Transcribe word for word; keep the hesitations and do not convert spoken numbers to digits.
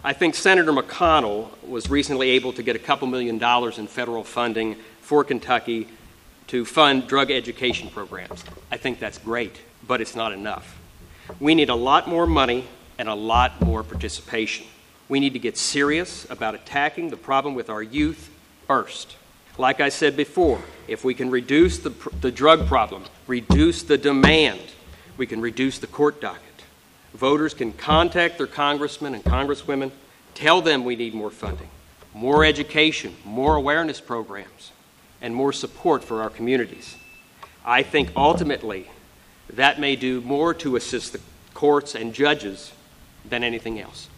I think Senator McConnell was recently able to get a couple million dollars in federal funding for Kentucky to fund drug education programs. I think that's great, but it's not enough. We need a lot more money and a lot more participation. We need to get serious about attacking the problem with our youth first. Like I said before, if we can reduce the, the drug problem, reduce the demand, we can reduce the court docket. Voters can contact their congressmen and congresswomen, tell them we need more funding, more education, more awareness programs, and more support for our communities. I think ultimately that may do more to assist the courts and judges than anything else.